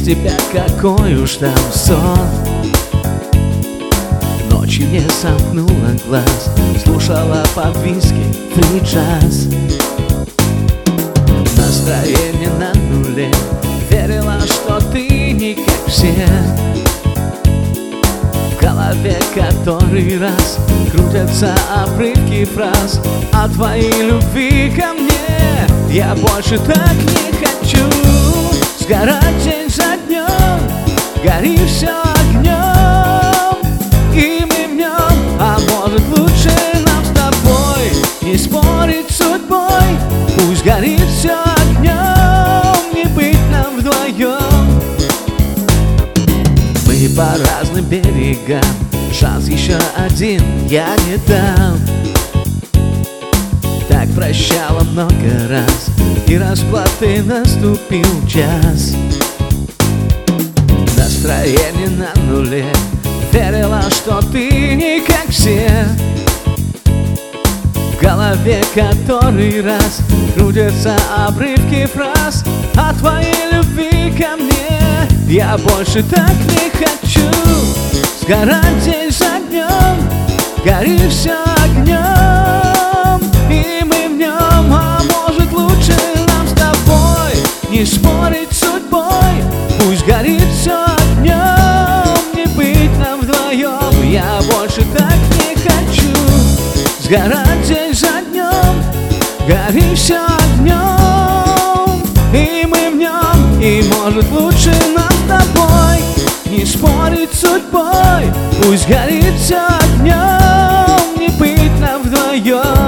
тебя какой уж там сон. Ночью не сомкнула глаз, слушала под виски фри-джаз. Настроение на нуле, верила, что ты не как все. В голове который раз крутятся обрывки фраз о твоей любви ко мне. Я больше так не хочу сгорать день за днем, гори все огнем, и мы в нем. А может лучше нам с тобой не спорить с судьбой, пусть горит все огнем, не быть нам вдвоем. Мы по разным берегам, шанс еще один я не дам. Так прощала много раз, и расплаты наступил час. Настроение на нуле, верила, что ты не как все. В голове который раз крутятся обрывки фраз о твоей любви ко мне. Я больше так не хочу сгорать день за днем, гори все огнем, и мы в нем. А может лучше нам с тобой не спорить с судьбой, пусть горит все огнем, не быть нам вдвоем. Я больше так не хочу сгорать день за днем, гори все огнем, и мы в нем. И может лучше нам с тобой не спорить с судьбой, пусть горит все огнем, не быть нам вдвоем.